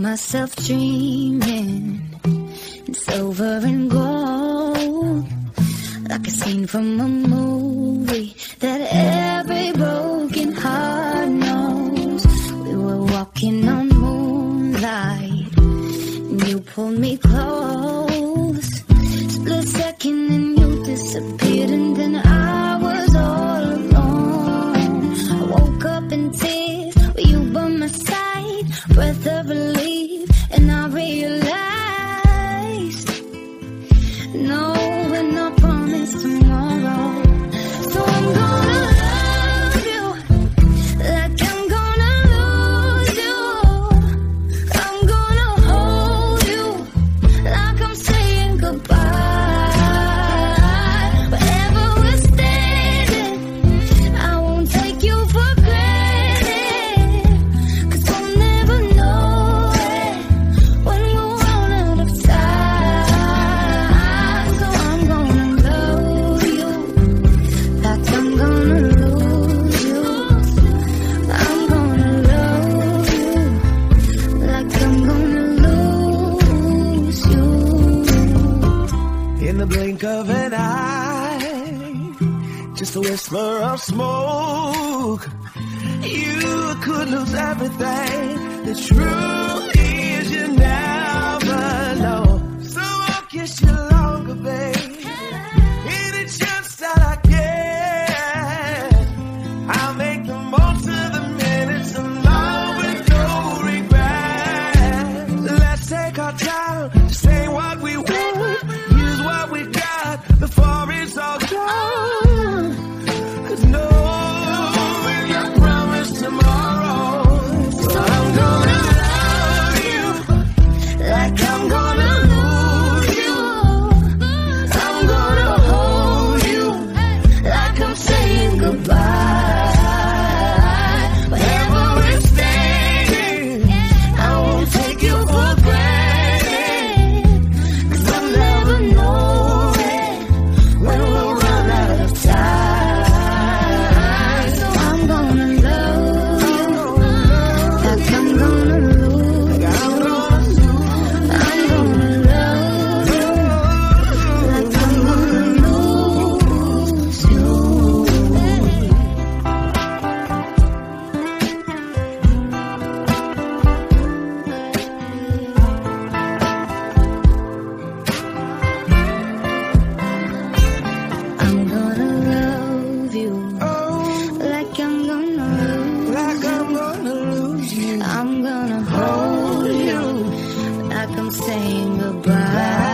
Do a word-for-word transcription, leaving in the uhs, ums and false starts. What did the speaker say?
myself dreaming in silver and gold, like a scene from a movie that every broken heart knows. We were walking on moonlight, and you pulled me close. Split second and you disappeared, and then I was all alone. I woke up in tears with you by my side, breath of relief, and I realized no, we're not promised tomorrow. So I'm gonna love you like I'm gonna lose you. I'm gonna hold you like I'm saying goodbye. Wherever we're standing, I won't take you for granted, 'cause we'll never know it when we'll run out of time. So I'm gonna love you like I'm gonna lose you. I'm gonna love you like I'm gonna lose you. In the blink of an eye, just a whisper of smoke, you could lose everything. The truth is you never know. So I'll kiss you longer, babe. Any chance that I get, I'll make the most of the minutes alone with no regret. Let's take our time to say what we want, use what we got before it's all gone. 'Cause no, we're not promised tomorrow. So I'm gonna love you like I'm gonna lose you. I'm gonna hold you like I'm saying goodbye. Wherever we're standing, I won't take you for granted, 'cause I'll never know it when we'll run out of time. So I'm gonna love you like I'm gonna lose you. I'm gonna love you like I'm gonna lose you. I'm gonna love you like I'm gonna lose Like I'm gonna lose you. I'm gonna hold you like I'm saying goodbye.